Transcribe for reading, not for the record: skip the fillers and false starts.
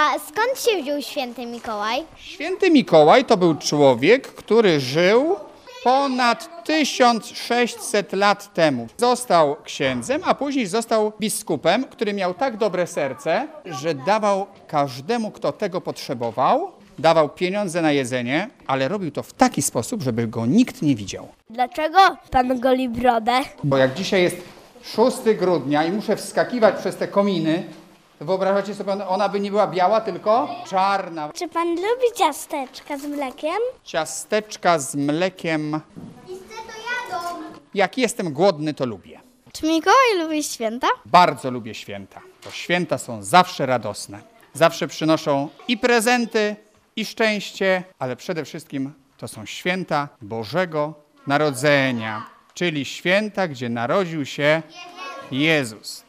A skąd się wziął święty Mikołaj? Święty Mikołaj to był człowiek, który żył ponad 1600 lat temu. Został księdzem, a później został biskupem, który miał tak dobre serce, że dawał każdemu, kto tego potrzebował, dawał pieniądze na jedzenie, ale robił to w taki sposób, żeby go nikt nie widział. Dlaczego pan goli brodę? Bo jak dzisiaj jest 6 grudnia i muszę wskakiwać przez te kominy, to wyobrażacie sobie, ona by nie była biała, tylko czarna. Czy pan lubi ciasteczka z mlekiem? Ciasteczka z mlekiem. Jak jestem głodny, to lubię. Czy Mikołaj lubi święta? Bardzo lubię święta, bo święta są zawsze radosne. Zawsze przynoszą i prezenty, i szczęście, ale przede wszystkim to są święta Bożego Narodzenia, czyli święta, gdzie narodził się Jezus.